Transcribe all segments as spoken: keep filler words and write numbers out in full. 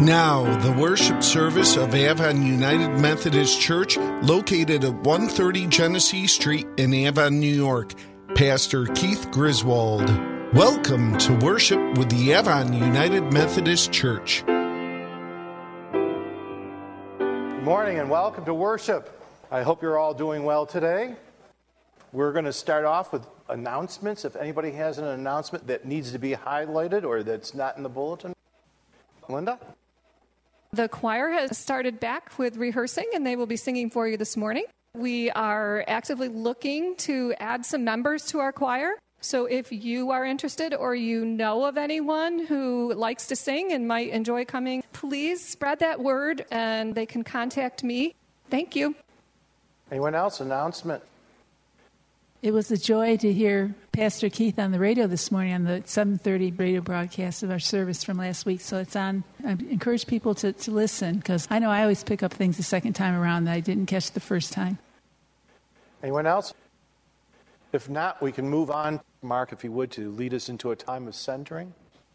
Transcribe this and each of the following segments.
Now, the worship service of Avon United Methodist Church, located at one thirty Genesee Street in Avon, New York. Pastor Keith Griswold. Welcome to worship with the Avon United Methodist Church. Good morning and welcome to worship. I hope you're all doing well today. We're going to start off with announcements. If anybody has an announcement that needs to be highlighted or that's not in the bulletin. Linda? The choir has started back with rehearsing, and they will be singing for you this morning. We are actively looking to add some members to our choir. So if you are interested or you know of anyone who likes to sing and might enjoy coming, please spread that word, and they can contact me. Thank you. Anyone else? Announcement? It was a joy to hear Pastor Keith on the radio this morning on the seven thirty radio broadcast of our service from last week. So it's on. I encourage people to, to listen, because I know I always pick up things the second time around that I didn't catch the first time. Anyone else? If not, we can move on. Mark, if you would, to lead us into a time of centering.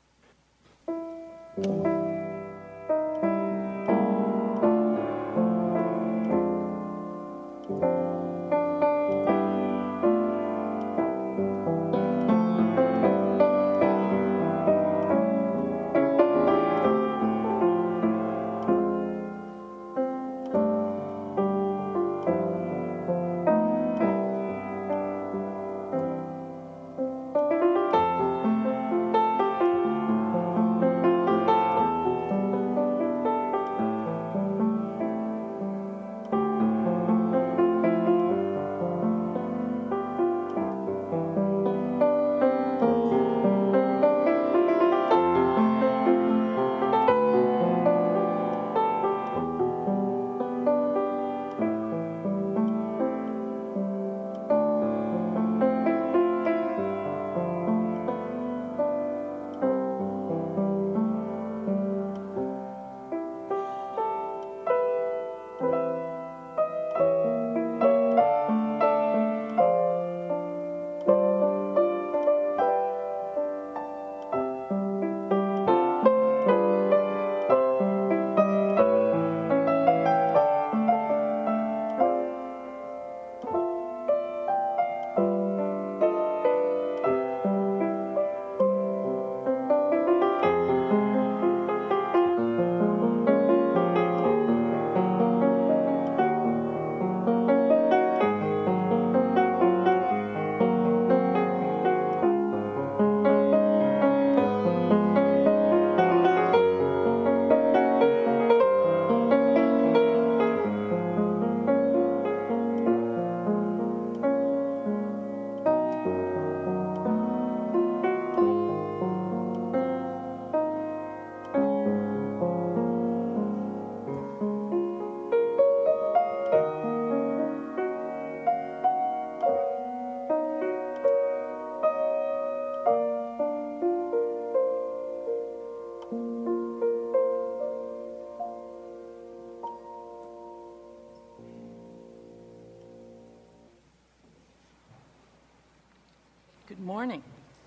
Good morning.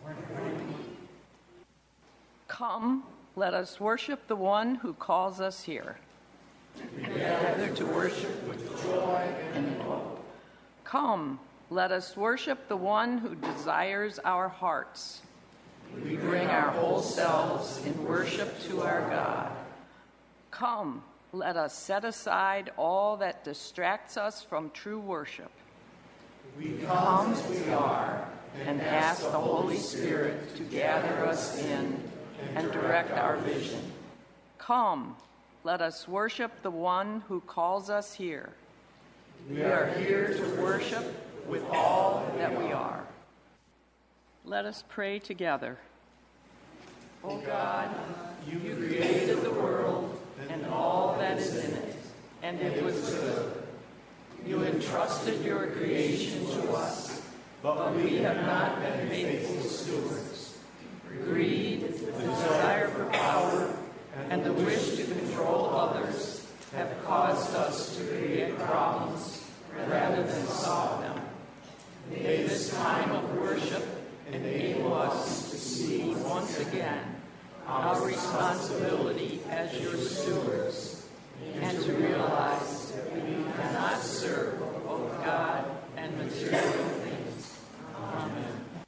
Come, let us worship the one who calls us here. Together to worship with joy and hope. Come, let us worship the one who desires our hearts. We bring our whole selves in worship to our God. Come, let us set aside all that distracts us from true worship. We come as we are, and ask the Holy Spirit to gather us in and direct our vision. Come, let us worship the one who calls us here. We are here to worship with all that we are. Let us pray together. O God, you created the world and all that is in it, and it was good. You entrusted your creation to us, but we have not been faithful stewards. Greed, the desire for power, and the wish to control others have caused us to create problems rather than solve them. May this time of worship enable us to see once again our responsibility as your stewards, and to realize that we cannot serve both God and material things. Amen.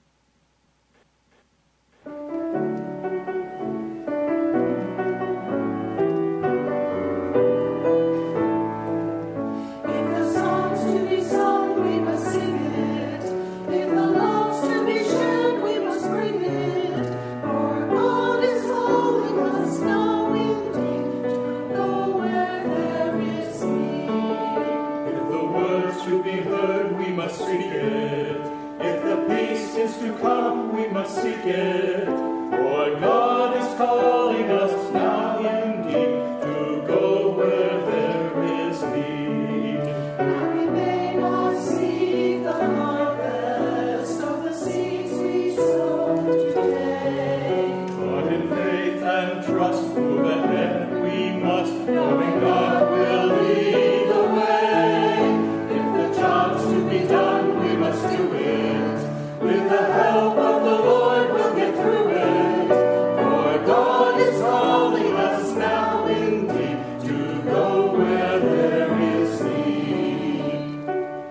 To come, we must seek it, for God is calling us now indeed to go where there is need. And we may not see the harvest of the seeds we sow today, but in faith and trust move ahead we must, knowing God will lead the way. If the job's to be done, we must do it. With the help of the Lord, we'll get through it. For God is calling us now indeed to go where there is need.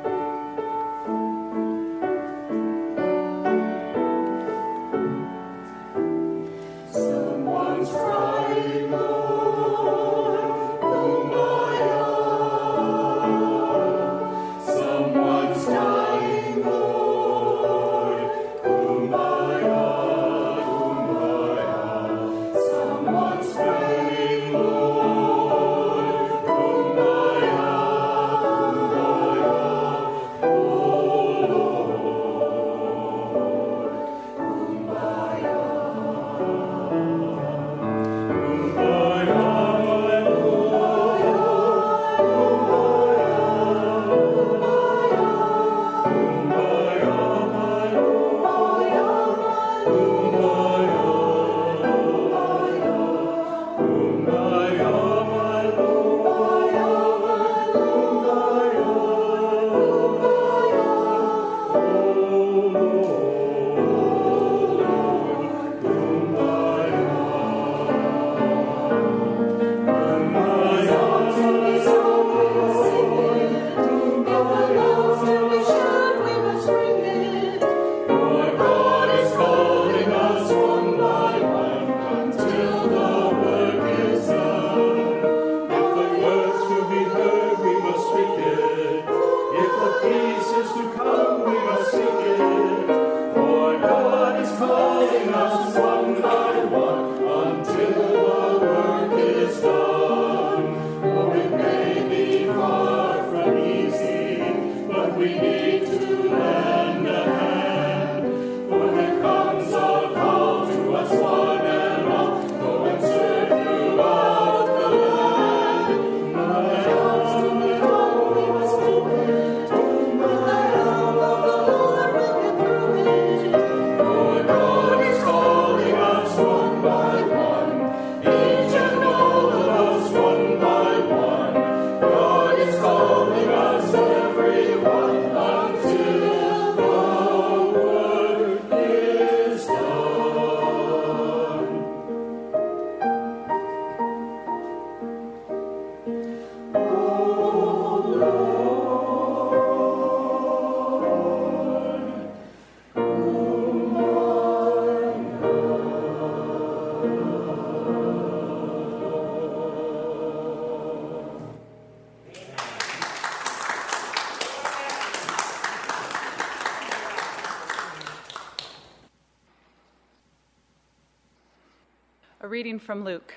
Someone's crying, Lord, Kumbaya. Someone's dying, Lord. Kumbaya, Kumbaya. Someone's praying, Lord. Kumbaya, Kumbaya. Oh, Lord. Kumbaya. Kumbaya, A reading from Luke.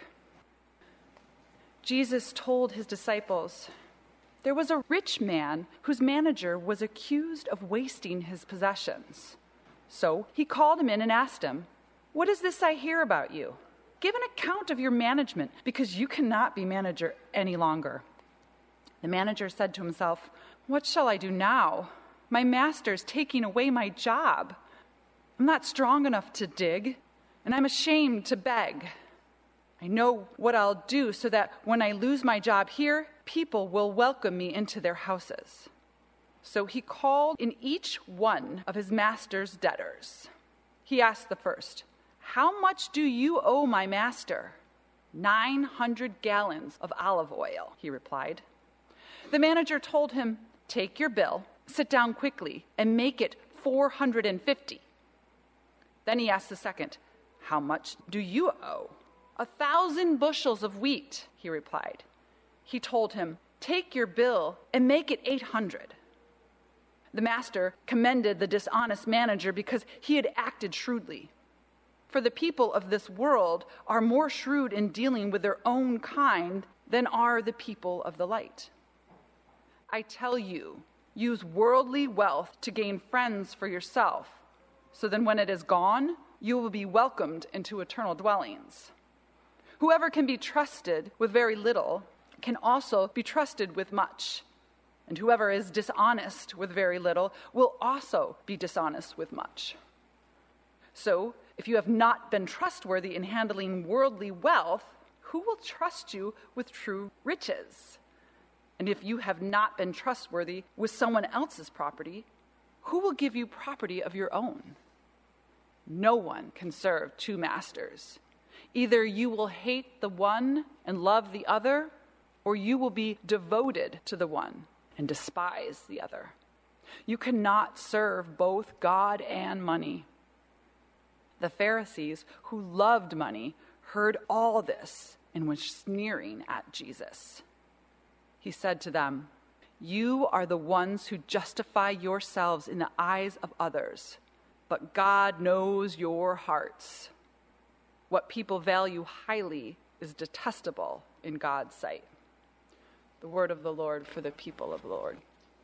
Jesus told his disciples, "There was a rich man whose manager was accused of wasting his possessions. So he called him in and asked him, 'What is this I hear about you? Give an account of your management, because you cannot be manager any longer.' The manager said to himself, 'What shall I do now? My master's taking away my job. I'm not strong enough to dig, and I'm ashamed to beg. I know what I'll do so that when I lose my job here, people will welcome me into their houses.' So he called in each one of his master's debtors. He asked the first, "How much do you owe my master?" Nine hundred gallons of olive oil, he replied. The manager told him, "Take your bill, sit down quickly, and make it four hundred fifty. Then he asked the second, "How much do you owe?" "A thousand bushels of wheat," he replied. He told him, "Take your bill and make it eight hundred. The master commended the dishonest manager because he had acted shrewdly. For the people of this world are more shrewd in dealing with their own kind than are the people of the light. I tell you, use worldly wealth to gain friends for yourself, so then when it is gone, you will be welcomed into eternal dwellings. Whoever can be trusted with very little can also be trusted with much, and whoever is dishonest with very little will also be dishonest with much. So, if you have not been trustworthy in handling worldly wealth, who will trust you with true riches? And if you have not been trustworthy with someone else's property, who will give you property of your own? No one can serve two masters. Either you will hate the one and love the other, or you will be devoted to the one and despise the other. You cannot serve both God and money." The Pharisees, who loved money, heard all this and were sneering at Jesus. He said to them, "You are the ones who justify yourselves in the eyes of others, but God knows your hearts. What people value highly is detestable in God's sight." The word of the Lord for the people of the Lord.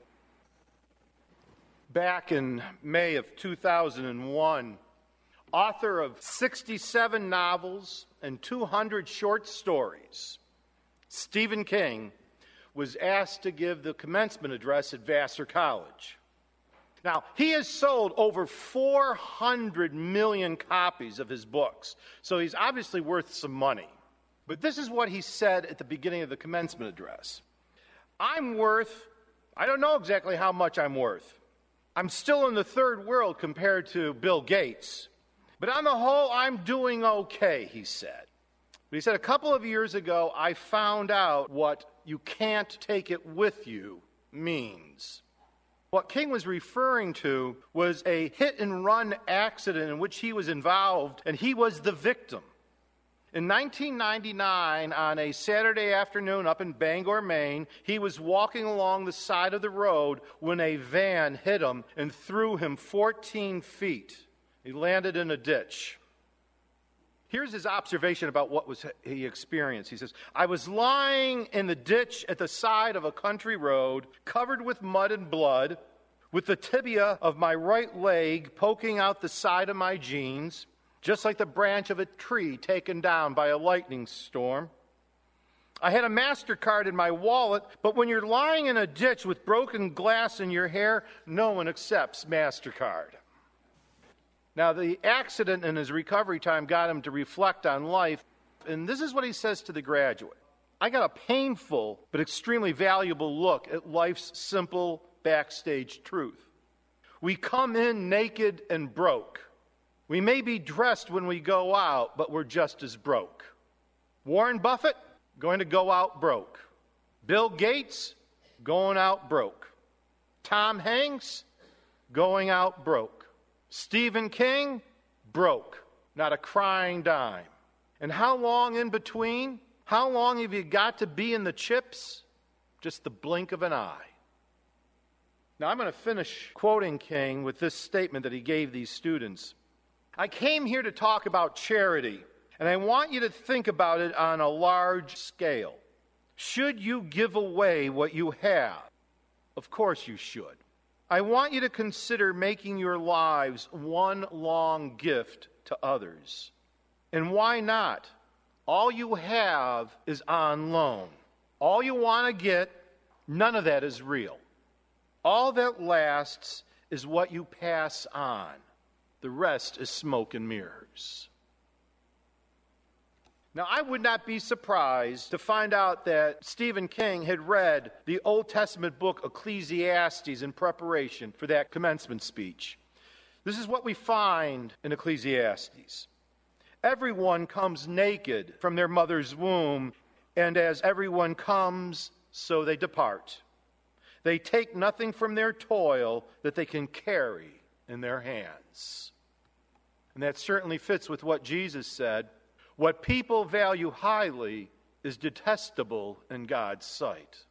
Back in May of two thousand one, author of sixty-seven novels and two hundred short stories, Stephen King was asked to give the commencement address at Vassar College. Now, he has sold over four hundred million copies of his books, so he's obviously worth some money. But this is what he said at the beginning of the commencement address. "I'm worth, I don't know exactly how much I'm worth. I'm still in the third world compared to Bill Gates. But on the whole, I'm doing okay," he said. But he said, "A couple of years ago, I found out what 'you can't take it with you' means." What King was referring to was a hit-and-run accident in which he was involved, and he was the victim. In nineteen ninety-nine, on a Saturday afternoon up in Bangor, Maine, he was walking along the side of the road when a van hit him and threw him fourteen feet. He landed in a ditch. Here's his observation about what was he experienced. He says, "I was lying in the ditch at the side of a country road, covered with mud and blood, with the tibia of my right leg poking out the side of my jeans, just like the branch of a tree taken down by a lightning storm. I had a MasterCard in my wallet, but when you're lying in a ditch with broken glass in your hair, no one accepts MasterCard." Now, the accident and his recovery time got him to reflect on life, and this is what he says to the graduate. "I got a painful but extremely valuable look at life's simple backstage truth. We come in naked and broke. We may be dressed when we go out, but we're just as broke. Warren Buffett, going to go out broke. Bill Gates, going out broke. Tom Hanks, going out broke. Stephen King, broke. Not a crying dime. And how long in between? How long have you got to be in the chips? Just the blink of an eye." Now, I'm going to finish quoting King with this statement that he gave these students. "I came here to talk about charity, and I want you to think about it on a large scale. Should you give away what you have? Of course you should. I want you to consider making your lives one long gift to others. And why not? All you have is on loan. All you want to get, none of that is real. All that lasts is what you pass on. The rest is smoke and mirrors." Now, I would not be surprised to find out that Stephen King had read the Old Testament book Ecclesiastes in preparation for that commencement speech. This is what we find in Ecclesiastes. Everyone comes naked from their mother's womb, and as everyone comes, so they depart. They take nothing from their toil that they can carry in their hands. And that certainly fits with what Jesus said. What people value highly is detestable in God's sight.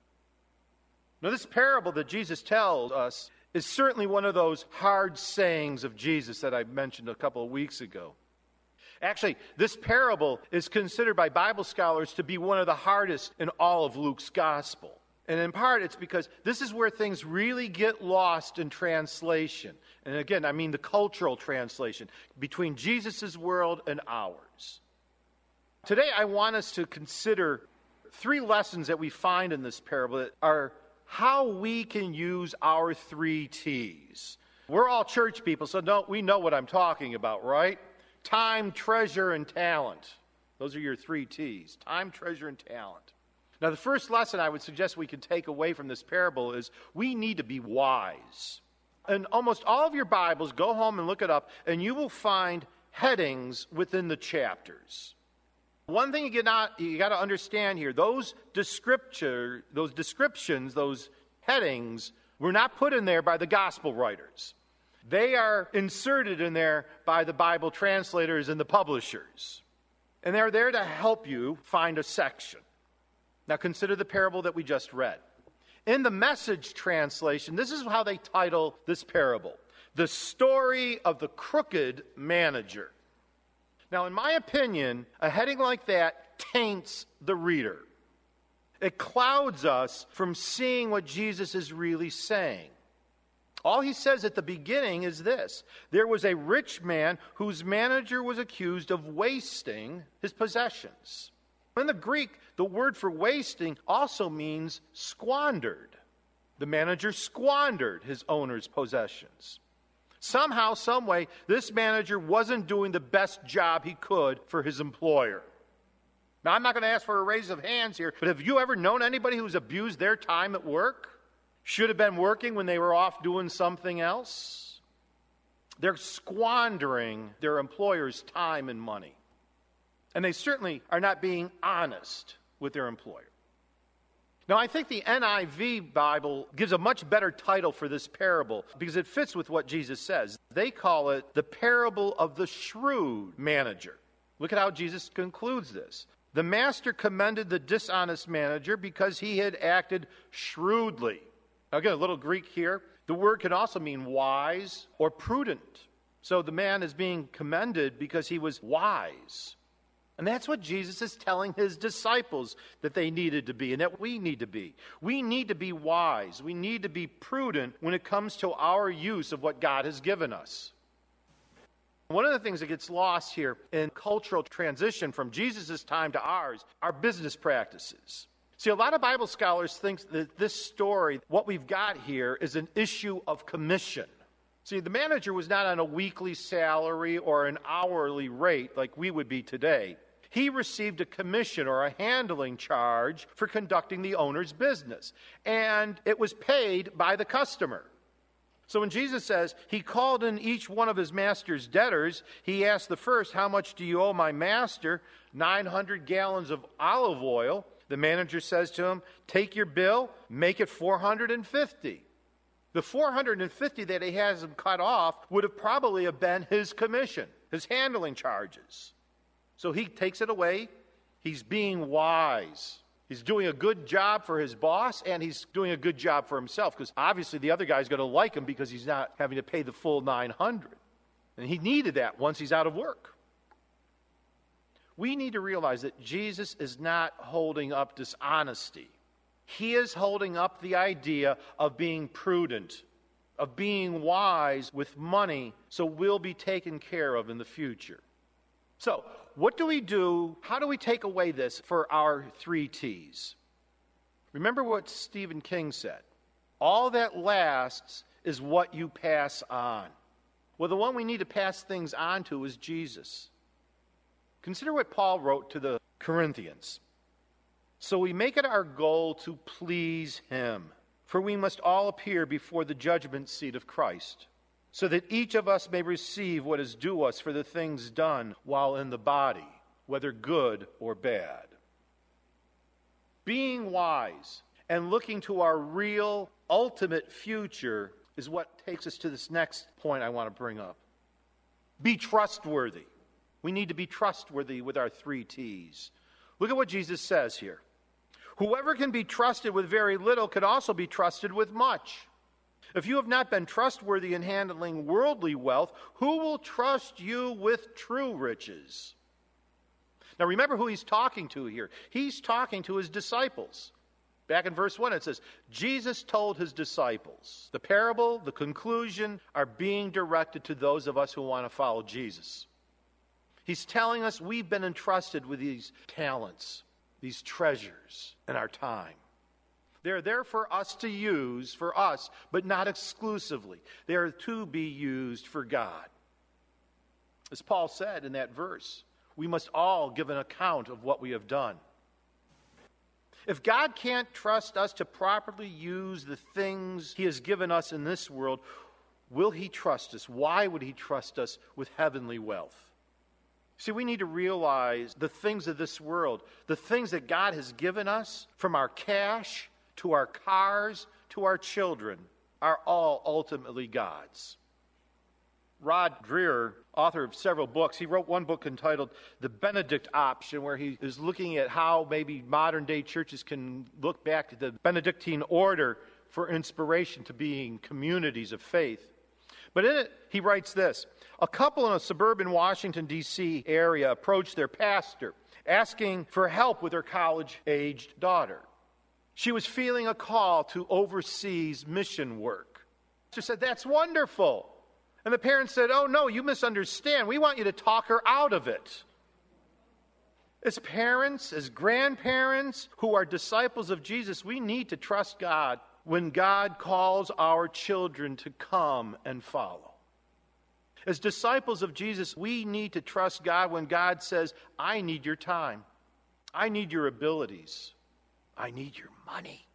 Now, this parable that Jesus tells us is certainly one of those hard sayings of Jesus that I mentioned a couple of weeks ago. Actually, this parable is considered by Bible scholars to be one of the hardest in all of Luke's gospel. And in part, it's because this is where things really get lost in translation. And again, I mean the cultural translation between Jesus' world and ours. Today, I want us to consider three lessons that we find in this parable that are how we can use our three T's. We're all church people, so don't, we know what I'm talking about, right? Time, treasure, and talent. Those are your three T's. Time, treasure, and talent. Now, the first lesson I would suggest we can take away from this parable is we need to be wise. In almost all of your Bibles, go home and look it up, and you will find headings within the chapters. One thing you got you got to understand here, those descriptor, those descriptions, those headings were not put in there by the gospel writers. They are inserted in there by the Bible translators and the publishers. And they're there to help you find a section. Now consider the parable that we just read. In the Message translation, this is how they title this parable: The Story of the Crooked Manager. Now, in my opinion, a heading like that taints the reader. It clouds us from seeing what Jesus is really saying. All he says at the beginning is this: there was a rich man whose manager was accused of wasting his possessions. In the Greek, the word for wasting also means squandered. The manager squandered his owner's possessions. Somehow, some way, this manager wasn't doing the best job he could for his employer. Now, I'm not going to ask for a raise of hands here, but have you ever known anybody who's abused their time at work? Should have been working when they were off doing something else? They're squandering their employer's time and money. And they certainly are not being honest with their employer. Now, I think the N I V Bible gives a much better title for this parable because it fits with what Jesus says. They call it the parable of the shrewd manager. Look at how Jesus concludes this. The master commended the dishonest manager because he had acted shrewdly. Now, again, a little Greek here. The word can also mean wise or prudent. So the man is being commended because he was wise. And that's what Jesus is telling his disciples that they needed to be and that we need to be. We need to be wise. We need to be prudent when it comes to our use of what God has given us. One of the things that gets lost here in cultural transition from Jesus' time to ours are business practices. See, a lot of Bible scholars think that this story, what we've got here, is an issue of commission. See, the manager was not on a weekly salary or an hourly rate like we would be today. He received a commission or a handling charge for conducting the owner's business, and it was paid by the customer. So when Jesus says he called in each one of his master's debtors, he asked the first, "How much do you owe my master?" nine hundred gallons of olive oil. The manager says to him, "Take your bill, make it four hundred fifty." The four hundred fifty that he has him cut off would have probably have been his commission, his handling charges. So he takes it away. He's being wise. He's doing a good job for his boss, and he's doing a good job for himself, because obviously the other guy's going to like him because he's not having to pay the full nine hundred. And he needed that once he's out of work. We need to realize that Jesus is not holding up dishonesty. He is holding up the idea of being prudent, of being wise with money, so we'll be taken care of in the future. So, what do we do? How do we take away this for our three T's? Remember what Stephen King said. All that lasts is what you pass on. Well, the one we need to pass things on to is Jesus. Consider what Paul wrote to the Corinthians. So we make it our goal to please him, for we must all appear before the judgment seat of Christ, so that each of us may receive what is due us for the things done while in the body, whether good or bad. Being wise and looking to our real, ultimate future is what takes us to this next point I want to bring up. Be trustworthy. We need to be trustworthy with our three T's. Look at what Jesus says here. Whoever can be trusted with very little could also be trusted with much. If you have not been trustworthy in handling worldly wealth, who will trust you with true riches? Now remember who he's talking to here. He's talking to his disciples. Back in verse one it says, Jesus told his disciples. The parable, the conclusion are being directed to those of us who want to follow Jesus. He's telling us we've been entrusted with these talents, these treasures in our time. They're there for us to use, for us, but not exclusively. They are to be used for God. As Paul said in that verse, we must all give an account of what we have done. If God can't trust us to properly use the things he has given us in this world, will he trust us? Why would he trust us with heavenly wealth? See, we need to realize the things of this world, the things that God has given us, from our cash to our cars to our children, are all ultimately God's. Rod Dreher, author of several books, he wrote one book entitled The Benedict Option, where he is looking at how maybe modern-day churches can look back to the Benedictine order for inspiration to being communities of faith. But in it, he writes this: a couple in a suburban Washington, D C area approached their pastor, asking for help with their college-aged daughter. She was feeling a call to overseas mission work. She said, "That's wonderful." And the parents said, "Oh, no, you misunderstand. We want you to talk her out of it." As parents, as grandparents who are disciples of Jesus, we need to trust God when God calls our children to come and follow. As disciples of Jesus, we need to trust God when God says, "I need your time. I need your abilities. I need your money."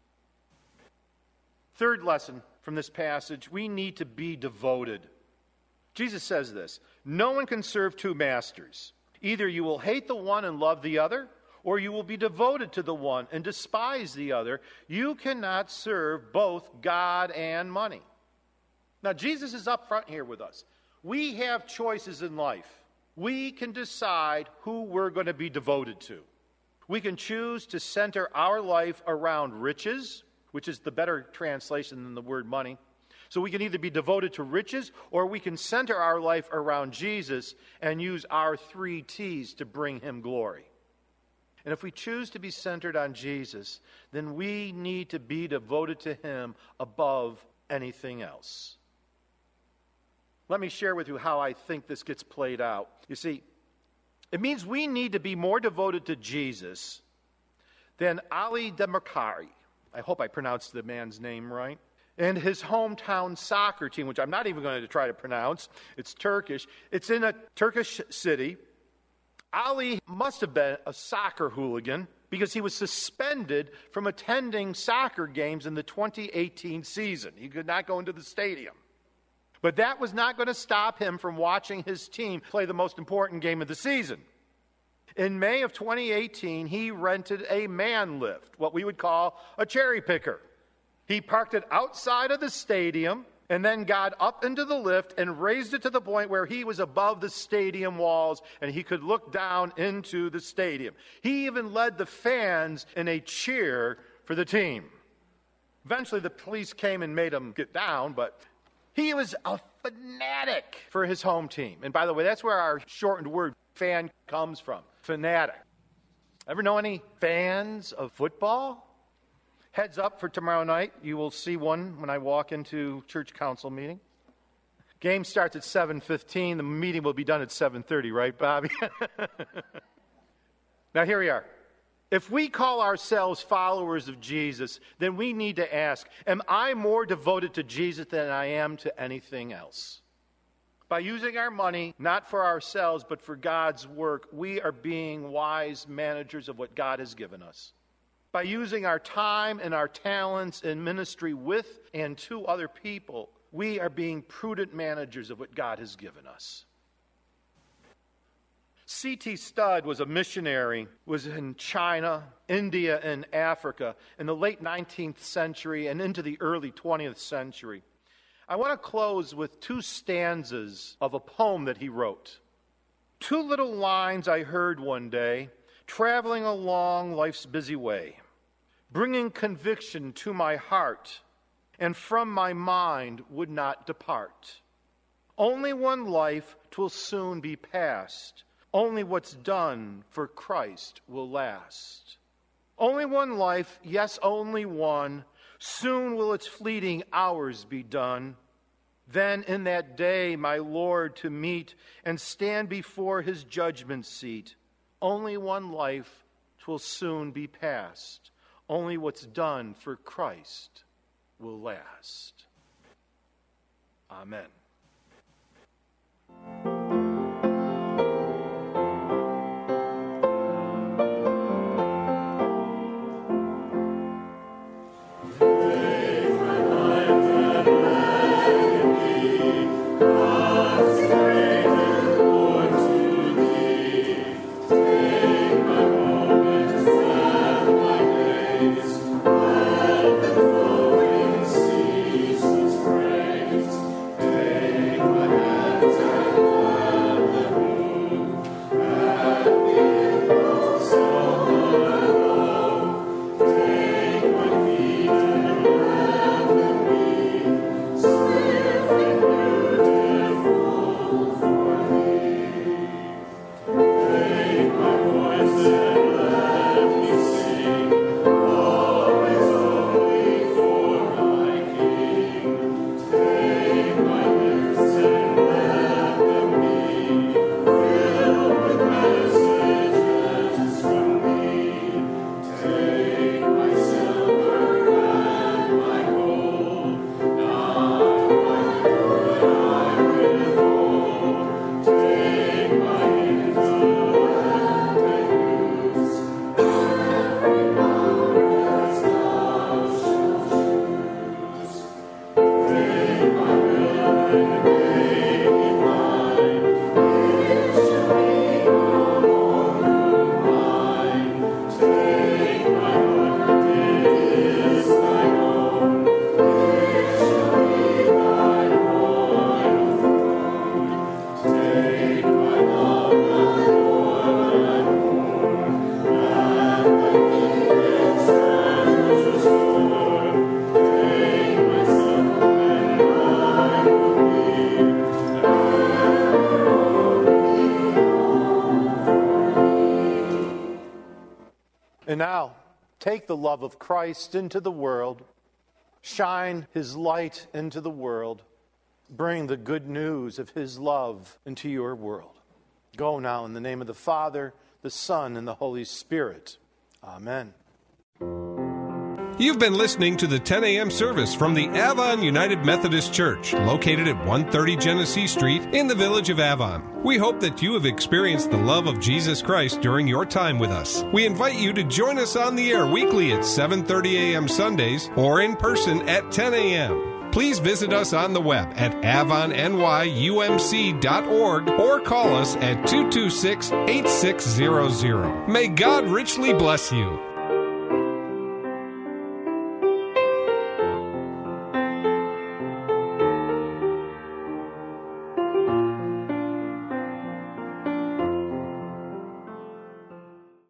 Third lesson from this passage, we need to be devoted. Jesus says this: no one can serve two masters. Either you will hate the one and love the other, or you will be devoted to the one and despise the other. You cannot serve both God and money. Now, Jesus is up front here with us. We have choices in life. We can decide who we're going to be devoted to. We can choose to center our life around riches, which is the better translation than the word money. So we can either be devoted to riches, or we can center our life around Jesus and use our three T's to bring him glory. And if we choose to be centered on Jesus, then we need to be devoted to him above anything else. Let me share with you how I think this gets played out. You see, it means we need to be more devoted to Jesus than Ali Demirkari. I hope I pronounced the man's name right. And his hometown soccer team, which I'm not even going to try to pronounce. It's Turkish. It's in a Turkish city. Ali must have been a soccer hooligan because he was suspended from attending soccer games in the twenty eighteen season. He could not go into the stadium. But that was not going to stop him from watching his team play the most important game of the season. In May of twenty eighteen, he rented a man lift, what we would call a cherry picker. He parked it outside of the stadium and then got up into the lift and raised it to the point where he was above the stadium walls and he could look down into the stadium. He even led the fans in a cheer for the team. Eventually the police came and made him get down, but he was a fanatic for his home team. And by the way, that's where our shortened word fan comes from, fanatic. Ever know any fans of football? Heads up for tomorrow night. You will see one when I walk into church council meeting. Game starts at seven fifteen. The meeting will be done at seven thirty, right, Bobby? Now, here we are. If we call ourselves followers of Jesus, then we need to ask, am I more devoted to Jesus than I am to anything else? By using our money, not for ourselves, but for God's work, we are being wise managers of what God has given us. By using our time and our talents in ministry with and to other people, we are being prudent managers of what God has given us. C T Studd was a missionary, was in China, India, and Africa in the late nineteenth century and into the early twentieth century. I want to close with two stanzas of a poem that he wrote. Two little lines I heard one day, traveling along life's busy way, bringing conviction to my heart, and from my mind would not depart. Only one life 'twill soon be past. Only what's done for Christ will last. Only one life, yes, only one. Soon will its fleeting hours be done. Then in that day my Lord to meet and stand before his judgment seat. Only one life 'twill soon be past. Only what's done for Christ will last. Amen. And now, take the love of Christ into the world, shine his light into the world, bring the good news of his love into your world. Go now in the name of the Father, the Son, and the Holy Spirit. Amen. You've been listening to the ten a.m. service from the Avon United Methodist Church, located at one thirty Genesee Street in the village of Avon. We hope that you have experienced the love of Jesus Christ during your time with us. We invite you to join us on the air weekly at seven thirty a.m. Sundays or in person at ten a.m. Please visit us on the web at avon n y u m c dot org or call us at two two six, eight six zero zero. May God richly bless you.